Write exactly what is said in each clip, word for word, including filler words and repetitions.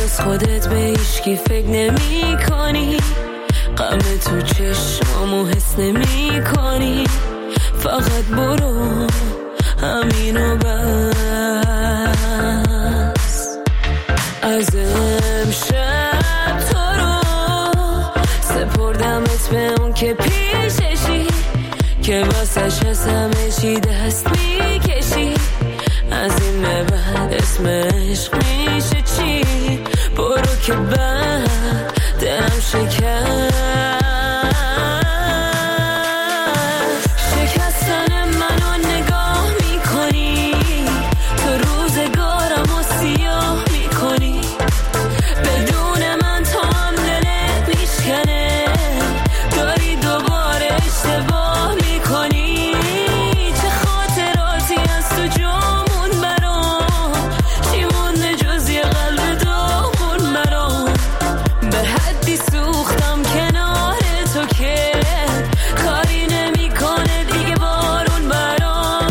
جز خودت به هیچکی فکر نمی کنی، غم تو چشمامو حس نمی کنی، فقط برو همینو بس. از امشب تو رو سپردمت به اون که پیششی، که واسش از همه چی دست میکشی. از این به بعد اسم عشق میشه چی؟ برو که بعد دلم شکست. شکستن منو نگاه میکنی، تو روزگارم و سیاه میکنی، بدون من تو هم دلت میشکنه، داری دوباره اشتباه میکنی. چه خاطراتی از تو جامون برام، چی مونده جز یه قلب داغون برام. به حدی سوختم کنار تو که کاری نمیکنه دیگه بارون برام.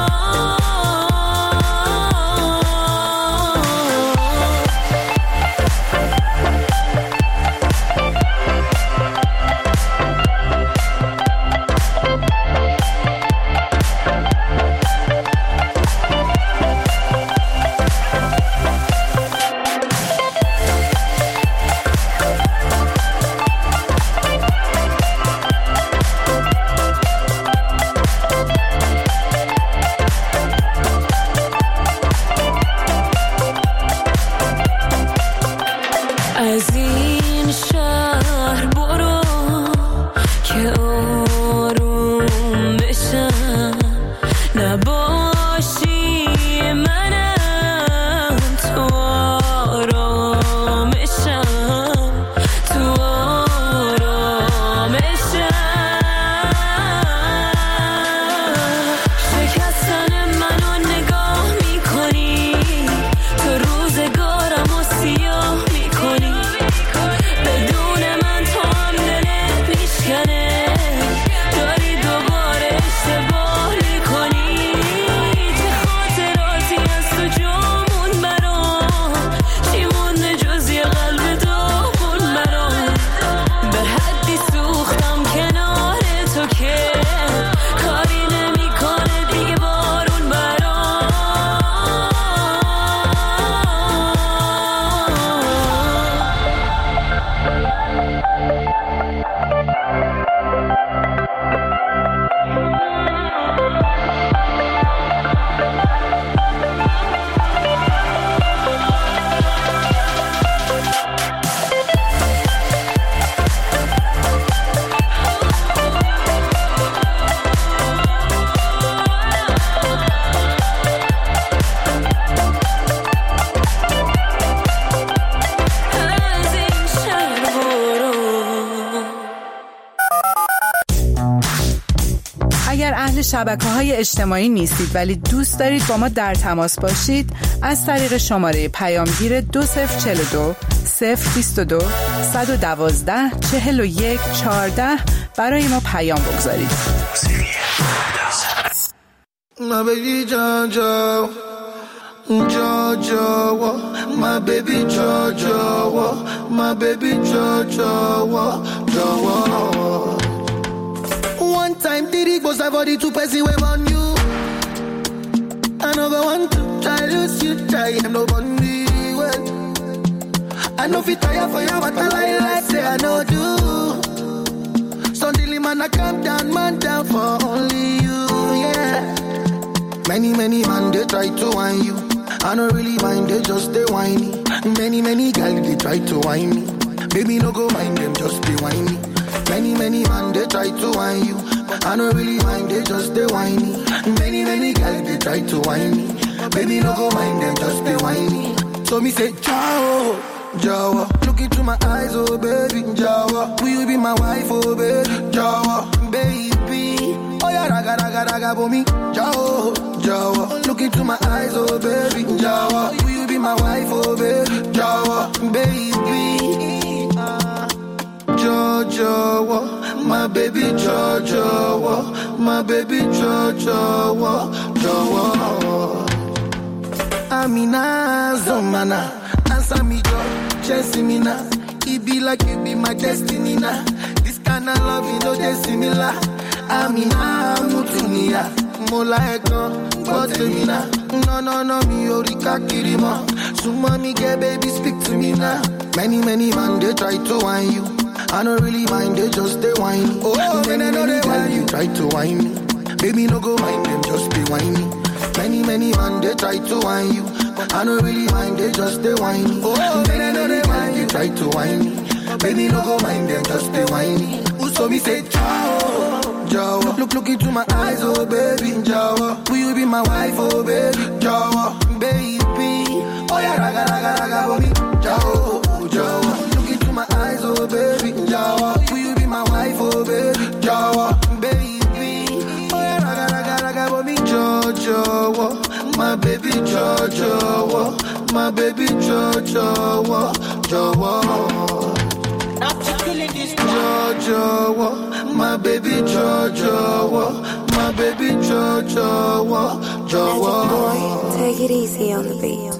از این شهر برو که آروم بشم، نباشی منم تو آرامشم، تو آرامشم. شکستن منو نگاه میکنی، تو روزگارم و سیاه میکنی، بدون من تو هم دلت میشکنه، داری دوباره اشتباه میکنی. چه خاطراتی از تو جامون برام، چی مونده جز یه قلب داغون برام. به حدی سوختم کنار تو که کاری نمیکنه دیگه بارون برام. از این شهر برو. اگر اهل شبکه‌های اجتماعی نیستید ولی دوست دارید با ما در تماس باشید، از طریق شماره پیامگیر دو صفر چهل و دو صفر بیست و دو صد و دوازده چهل و یک چهارده برای ما پیام بگذارید. My baby Jojo, Jojo, my baby Jojo, my baby Jojo, Jojo. One time did it was I've already two person wave on you. I never want to try lose you, try and no one me well. I know if you tire for you, but I lie like say I know do. Suddenly man I come down, man down for only you, yeah. Many, many man, they try to whine you. I don't really mind, they just they whiny. Many, many girls, they try to whine me. Baby, no go mind them, just they whiny. Many, many man, they try to whine you. I don't really mind, they just they whiny. Many, many girls, they try to whine me. Baby, no go mind them, just they whiny. So me say, ciao, Jawa. Look into my eyes, oh baby, Jawa. Will you be my wife, oh baby, Jawa, baby. Oh yeah, raga, raga, raga, for me, Jawa, Jawa. Look into my eyes, oh baby, Jawa. Will you be my wife, oh baby, Jawa, baby. Jojo, my baby Jojo, my baby Jojo, Jojo. Amina Zomana, answer me, Jojo. chance in me now. It be like it be my destiny now. This kind of love, you know, they similar. I mean, I'm Mutunia. More like no, but to me now. No, no, no, me Orika Kirima. So mommy, get baby, speak to me now. Many, many man, they try to whine you. I don't really mind, they just they whine. Oh, many, many man, you try to whine me. Baby, no go mind them, just they whine me. Many, many man, they try to whine you. I don't really mind, they just they whine me. Oh, many, many man, you try to whine me. Baby, no go mind them, just they whine me. So me say, ciao, Jawa. Look, look into my eyes, oh baby, Jawa. Will you be my wife, oh baby, Jawa, baby. Oh yeah, raga, raga, raga, baby, Jawa, Jawa. Look into my eyes, oh baby, Jawa. Will you be my wife, oh baby, Jawa, baby. Oh yeah, raga, raga, raga, baby, Jawa, my baby, Jawa, my baby, Jawa, Jawa. Jojo, my baby Jojo, my baby Jojo, Jojo. Take it easy on the beat.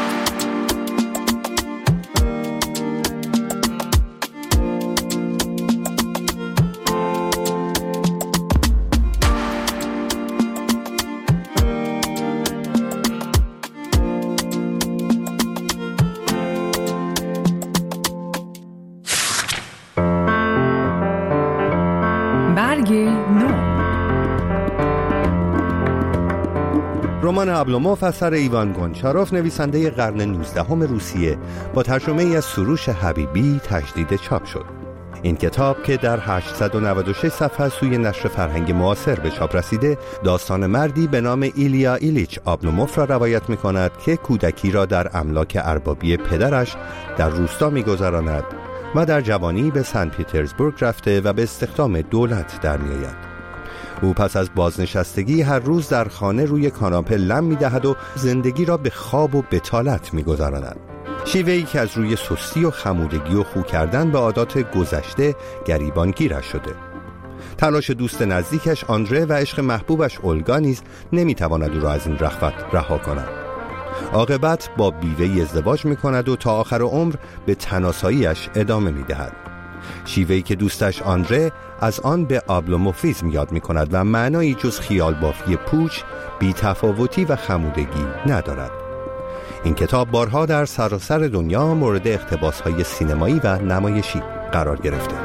رمان ابلوموف اثر ایوان گونچاروف نویسنده قرن نوزدهم روسیه با ترجمه ای از سروش حبیبی تجدید چاپ شد. این کتاب که در هشتصد و نود و شش صفحه سوی نشر فرهنگ معاصر به چاپ رسیده، داستان مردی به نام ایلیا ایلیچ ابلوموف را روایت می کند که کودکی را در املاک اربابی پدرش در روستا می گذراند و در جوانی به سن پیترزبورگ رفته و به استخدام دولت در می آید. او پس از بازنشستگی هر روز در خانه روی کاناپه لم می دهد و زندگی را به خواب و بطالت می گذراند. شیوهی که از روی سستی و خمودگی و خو کردن به عادات گذشته گریبانگیرش شده. تلاش دوست نزدیکش آندره و عشق محبوبش اولگا نیز نمی تواند او را از این رخوت رها کند. عاقبت با بیوه‌ای ازدواج می کند و تا آخر عمر به تناساییش ادامه می دهد. شیوهی که دوستش آندره از آن به ابلوموفیزم یاد می کند و معنایی جز خیال بافی پوچ، بی‌تفاوتی و خمودگی ندارد. این کتاب بارها در سراسر دنیا مورد اقتباس‌های سینمایی و نمایشی قرار گرفته.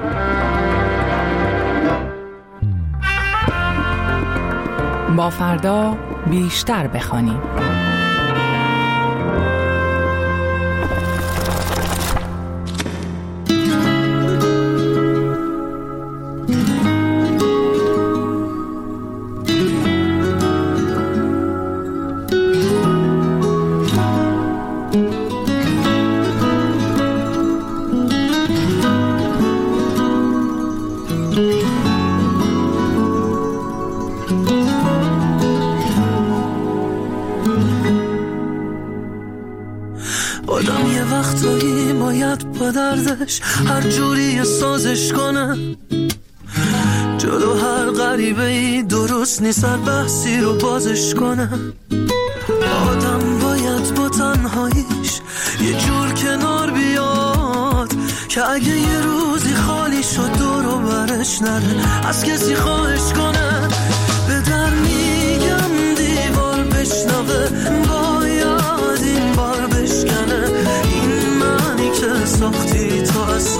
با فردا بیشتر بخوانیم. آدم یه وقتایی باید با دردش هر جوری سازش کنه، جلو هر غریبه‌ای درست نیست هر بحثی رو بازش کنه. آدم باید با تنهاییش یه جور کنار بیاد که اگه یه روزی خالی شد دور و برش نره از کسی خواهش کنه. به در میگم دیوار بشنوه باید این بار بشکنه، این معنی که ساختی تو از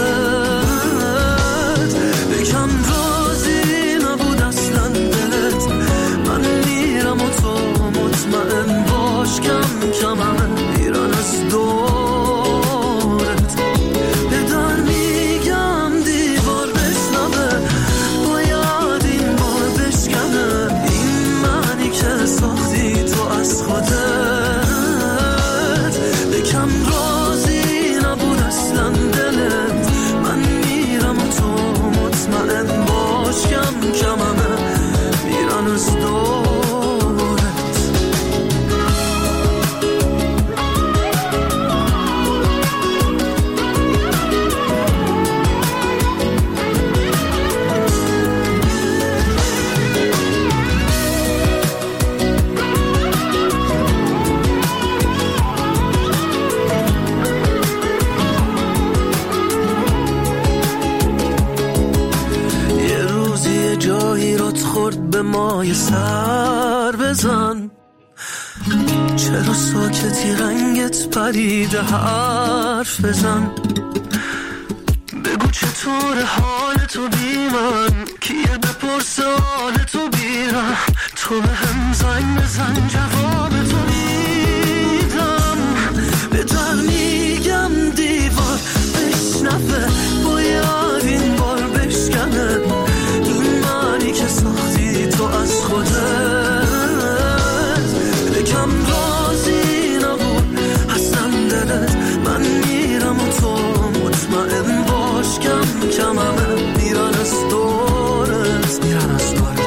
خودت بکم راضی نبود اصلا دلت. من میرم و تو مطمئن باش کم کم همه میرن از دورت. به در میگم دیوار بشنوه باید این بار ما یه سر بزن. چرا ساکتی رنگت پریده حرف بزن. بگو چطور حال تو بی من، کیه بپرس حال تو بیرم. تو به هم زنگ بزن جواب تو میدم. به در میگم دیوار بشنفه، باید این بار بشکنه. این معنی که ساختی تو از خودت، بکم رازی نبود اصلا دلت. من میرم و تو مطمئن باش کم کم همه میرن از دورت، میرن از دورت.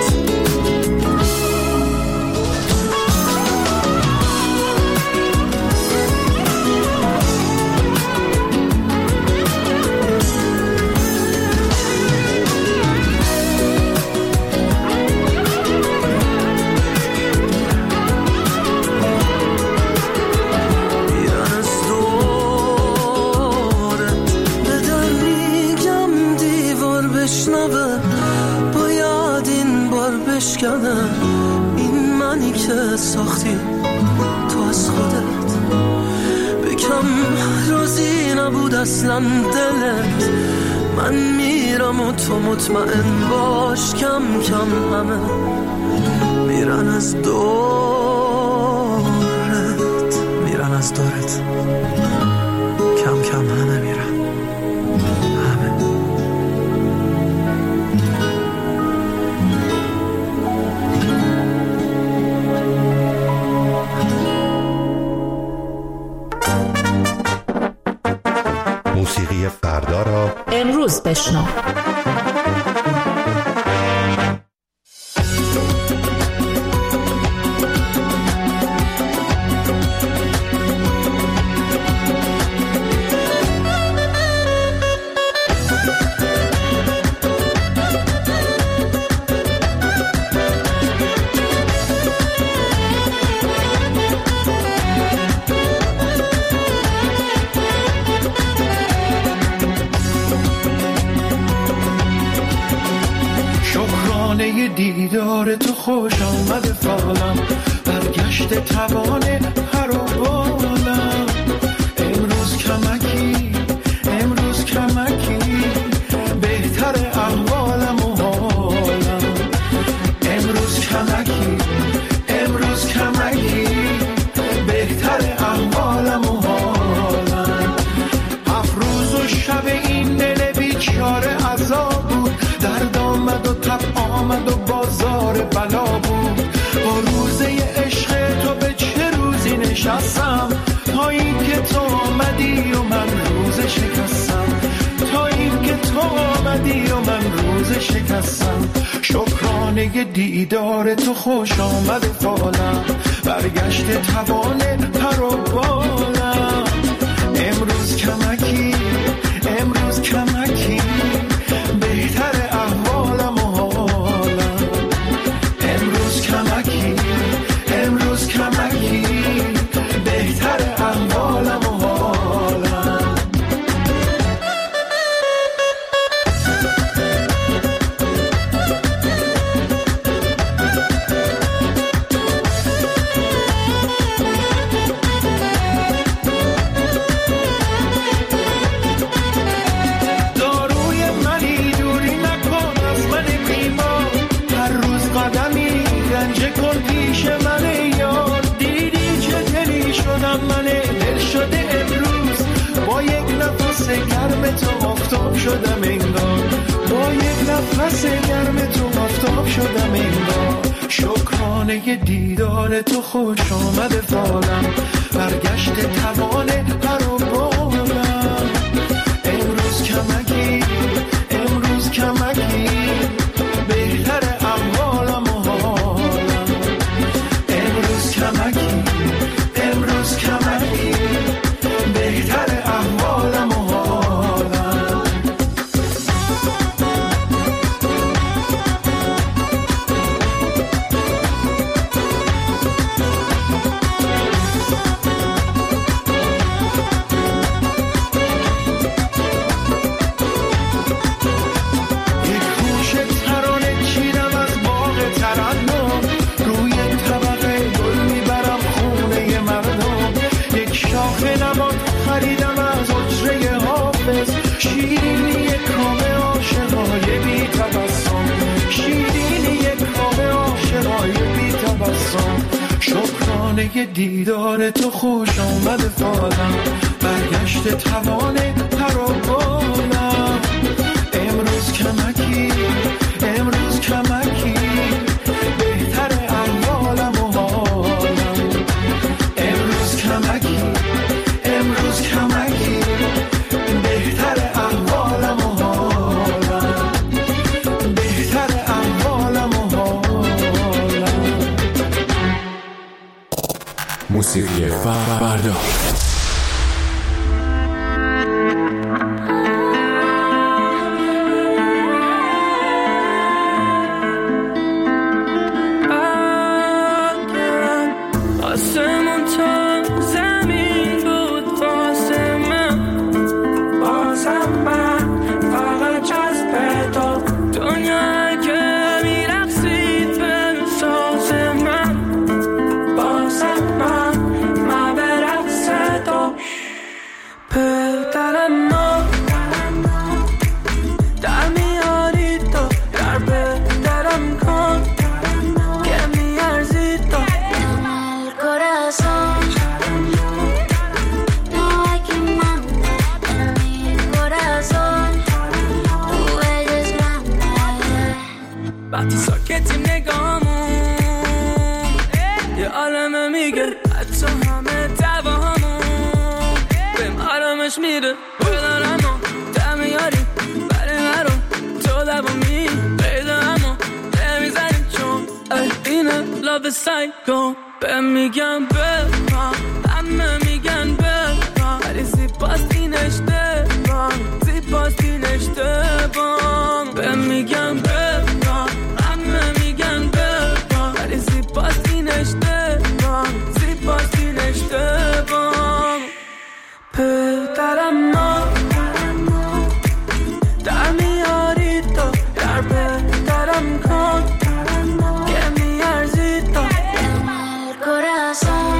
باید این بار بشکنه. این منی که ساختی تو از خودت، بکم راضی نبود اصلا دلت. من میرم و تو مطمئن باش کم کم همه میرن از دورت، میرن از دورت. کم کم همه میرن. موسیقی فردا را امروز بشنو. دیدار تو خوش آمد فالم، برگشت توانه پر و بالم. امروز کمکی امروز کمکی بهتر احوالم و حالم. امروز کمکی امروز کمکی بهتر احوالم و حالم. هفت روز و شب این دل بیچاره عذاب بود، درد آمد و تب آمد و بازار بلا بود. با روزه عشق تو به چه روزی نشستم، تا این که تو آمدی و من روز شکستم. تا این که تو آمدی و من روز شکستم. شکرانه دیدار تو خوش آمد فالم، برگشت توانه پر و بالم. امروز کمکی امروز کمکی بهتر احوالم و حالم. امروز کمکی امروز کمکی بهتر احوالم و حالم. گرم تو آفتاب شدم انگار، با یک نفس گرم تو آفتاب شدم انگار. شکرانه دیدار تو خوش آمد فالم، برگشت توانه پر و بالم. امروز کمکی امروز کمکی بهتر احوالم و حالم. امروز کمکی امروز کمکی بهتر احوالم و حالم. شیرینی کام عاشقای بی تبسم، شیرینی کام عاشقای بی تبسم. شکرانه دیدار تو خوش آمده فالم، برگشت توانه پرابالم. امروز کمکی امروز کمکی بهتر احوالم و حالم. امروز کمکی امروز کمکی بهتر احوالم و حالم، بهتر احوالم و حالم. موسیقی فردا وقتی ساکتیم نگامون یه عالمه میگه حتی همه دواهامون بهم آرامش میده بدارم و دمیاری برای مرو تو دوامی پیدا همو نمیزنیم چون اینه love سایکو بهم میگم بفهم همه میگن بفهم ولی زیباست این اشتباه زیباست این اشتباه بهم میگم بفهم همه میگن بفهم ولی زیباست این اشتباه زیباست این اشتباه پدرم ما در میاری تو در پدرم کن که میارزی تو corazón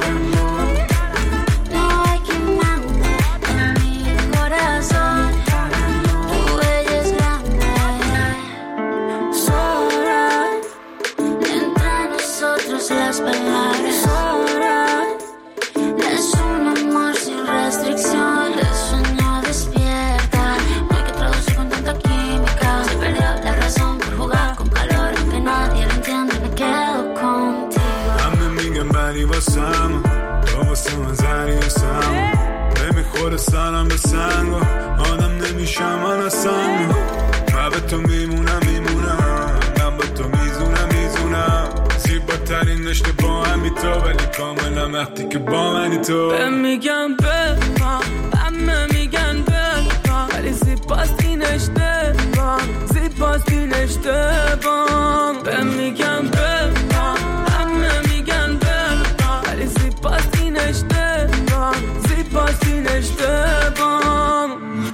no hay quien mande en mi corazón tu bella es grande sobran entre nosotros las palabras sobran es un amor sin restricción el sueño despierta no hay que traducir con tanta química se perdió la razón por jugar con calor aunque nadie lo entiende me quedo contigo بری واسم تو واسه من زری واسم نمیخوره سرم به سنگ و آدم نمیشم من اصلا من به تو میمونم میمونم من به تو میزونم میزونم زیباترین رشته با همی تو ولی کاملا وقتی که با منی تو به میگم بفهم همه میگن بفهم ولی زیباست این اشتباه زیباست این اشتباه به میگم بفهم همه میگن ولی زیباست این اشتباه زیباست این اشتباه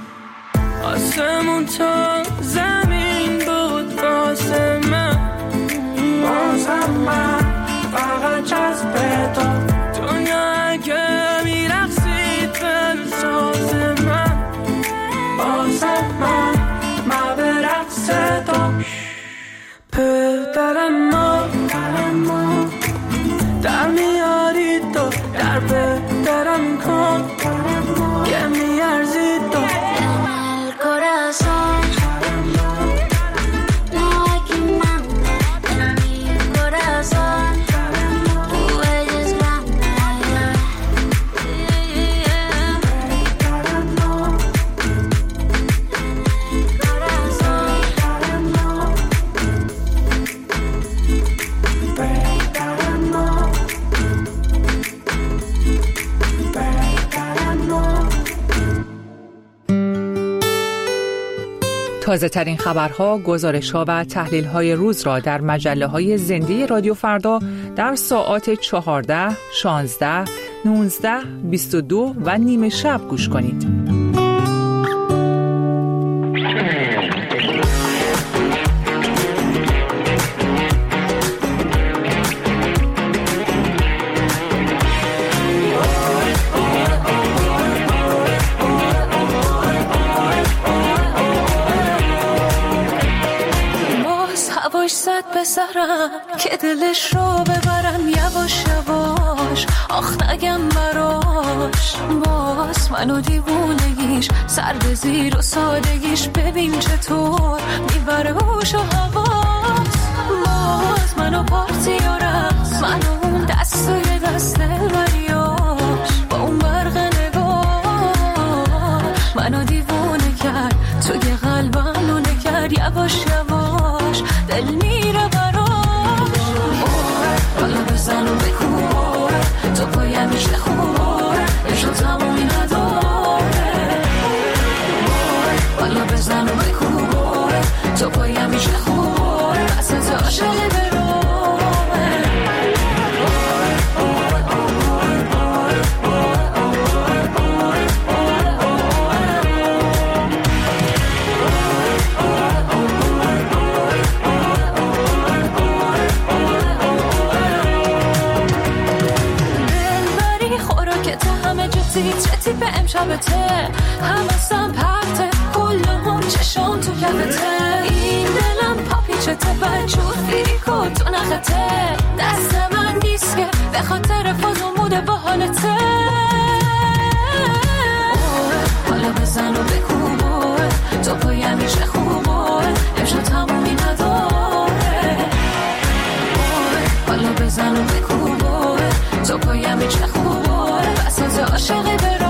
آسمون تا زمین بود واسه من بازم من فقط جذب تو دنیا اگه میرقصید به ساز من بازم من من به رقص تو پدرم ما در میاری تو در پدرم کن که میارزی تو el corazón no hay quien mande en mi corazón tu bella es grande تازه ترین خبرها، گزارش‌ها و تحلیل‌های روز را در مجله‌های زنده رادیو فردا در ساعات چهارده، شانزده، نوزده، بیست و دو و نیمه شب گوش کنید. پسرم که دلش رو ببرم یواش یواش، آخ نگم براش. باز منو دیوونگیش سر به زیر و سادگیش ببین چطور میبره هوش و حواس. باز منو پارتی و رقص، منو اون دست توی دست وریاش، با اون برق نگاه منو دیوونه کرد، توی قلبم نونه کرد یواش یواش، دل میره براش. بالا بزن و بکوباره، تو پایمیش نخوباره، عشق تمومی نداره. بالا بزن و بکوباره، تو پایمیش نخوباره، اصلا تو عاشقی برامه. چتی به امشبته، حواسم پرته، کلهم چشم تو کفته. این دلم پاپیچته، بجور فیریکو تو نخته، دست من دیسکه به خاطر فاز و موده با حالته. حالا بزن و بکوباره، تو پایمیش خوباره، امشب تمومی نداره. حالا بزن و بکوباره، تو پایمیش خوباره، بس از عاشقی برامه.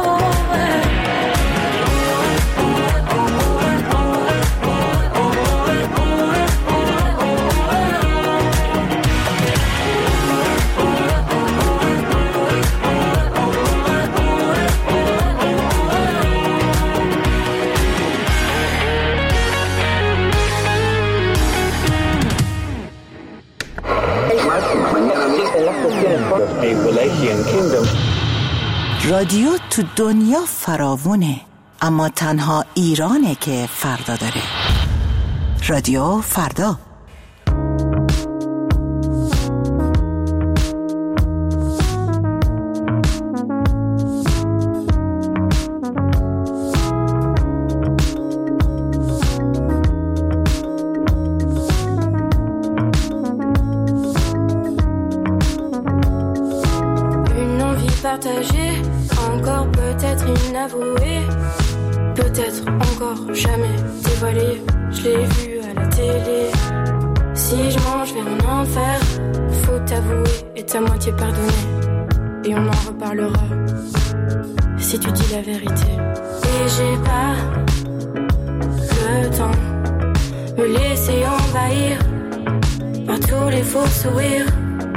رادیو تو دنیا فراوونه، اما تنها ایرانه که فردا داره. رادیو فردا. Partagée, encore peut-être inavouée, peut-être encore jamais dévoilée. Je l'ai vu à la télé. Si je mange vers un enfer, faut t'avouer et ta moitié pardonner. Et on en reparlera si tu dis la vérité. Et j'ai pas le temps me laisser envahir par tous les faux sourires.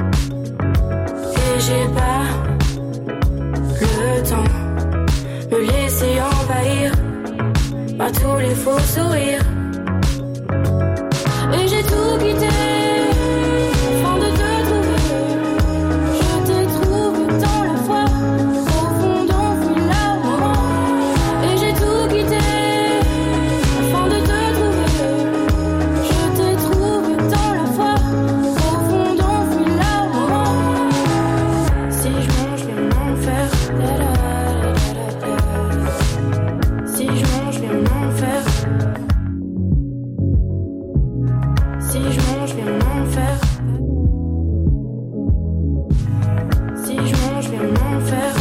Et j'ai pas le temps me laisser envahir par tous les faux sourires. Et j'ai tout quitté afin de te trouver. Je t'ai trouvé dans la foi, au fond d'enfouir l'amour. Et j'ai tout quitté afin de te trouver. Je t'ai trouvé dans la foi, au fond d'enfouir l'amour. Si je mange, je vais m'en faire. Si je mange, je vais m'en faire. Si je mange, je vais m'en faire. Si je mange, je vais m'en faire.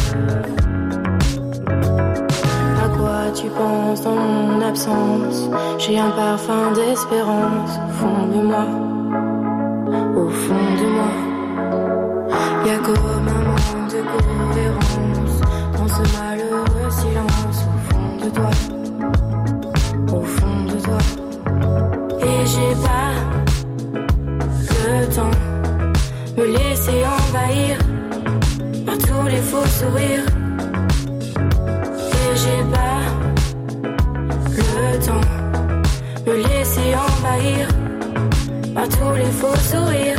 À quoi tu penses dans mon absence? J'ai un parfum d'espérance au fond de moi. Au fond de moi. Y'a comme un manque de cohérence dans ce malheureux silence au fond de toi. Au fond de toi. Et j'ai pas le temps me laisser envahir par tous les faux sourires. Et j'ai pas le temps me laisser envahir par tous les faux sourires.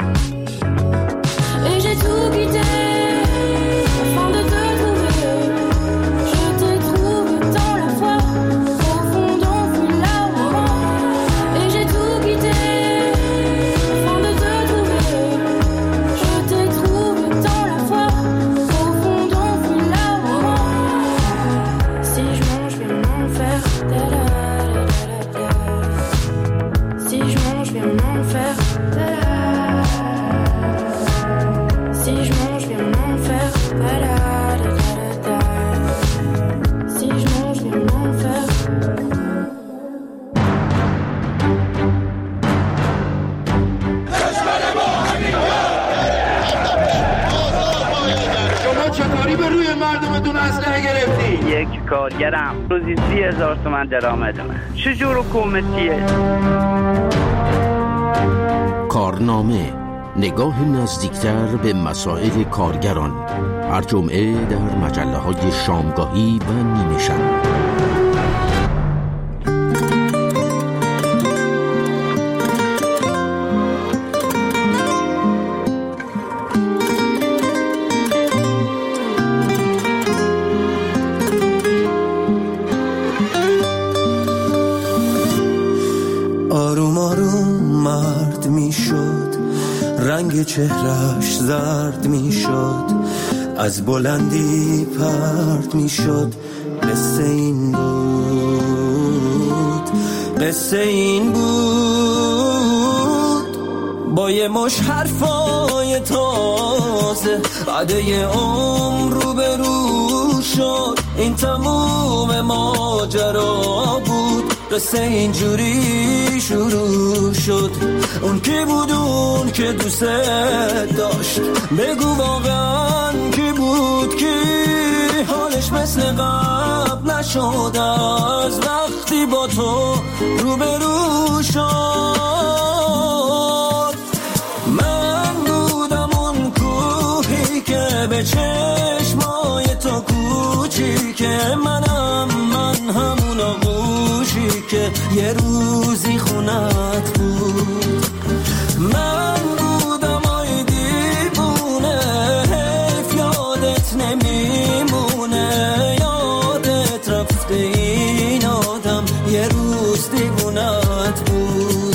Et j'ai tout quitté afin de te trouver. Je t'ai trouvé dans la foi, au fond d'enfouir l'amour. Et j'ai tout quitté afin de te trouver. Je t'ai trouvé dans la foi, au fond d'enfouir l'amour. Si je mange, je vais m'en faire. Si je mange, je vais m'en faire. کارگرم، روزی سی هزار تومن درآمدمه. چجور حکومتیه؟ کارنامه، نگاه نزدیکتر به مسائل کارگران، هر جمعه در مجله های شامگاهی و نیمه شب. آروم آروم مرد می شد، رنگ چهرش زرد می شد، از بلندی پرد می شد. قصه این بود، قصه این بود، با یه مش حرفای تازه بعده عمر رو به رو شد. این تموم ماجرا بود، قصه اینجوری شروع شد. اون کی بود اون که دوست داشت؟ بگو واقعا کی بود کی؟ حالش مثل قبل نشد از وقتی با تو روبرو شد. من بودم اون کوهی که به چشمای تو کوچیک، منم من همون آغوشی که یه روزی خونت بود. من بودم آی دیوونه، حیف یادت نمیمونه، یادت رفته این آدم یه روز دیوونت بود.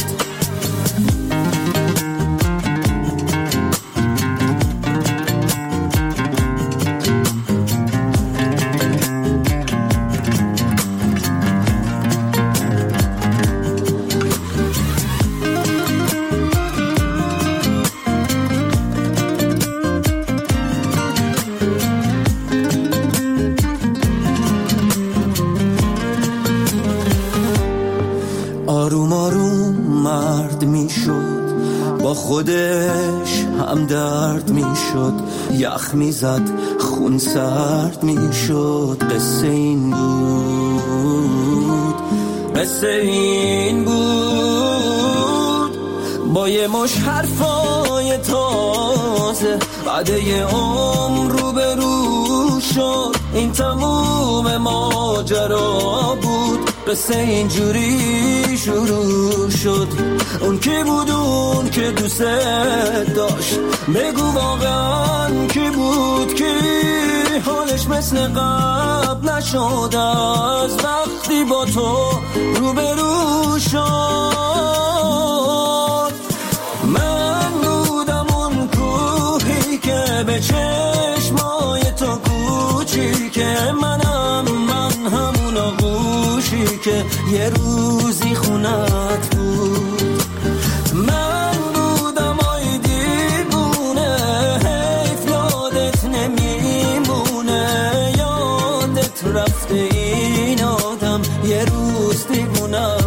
آروم آروم مرد می شد، با خودش هم درد می شد، یخ می زد خون سرد می شد. قصه این بود، قصه این بود، با یه مش حرفای تازه بعده عمر رو به رو شد. این تموم ماجرا بود، قصه اینجوری شروع شد. اون کی بود اون که دوست داشت؟ بگو واقعا کی بود کی؟ حالش مثل قبل نشد از وقتی با تو روبرو شد. من بودم اون کوهی که به چشمای تو کوچیک، منم من همون آغوشی که یه روزی خونت بود. من بودم آی دیوونه، حیف یادت نمیمونه، یادت رفته این آدم یه روز دیوونه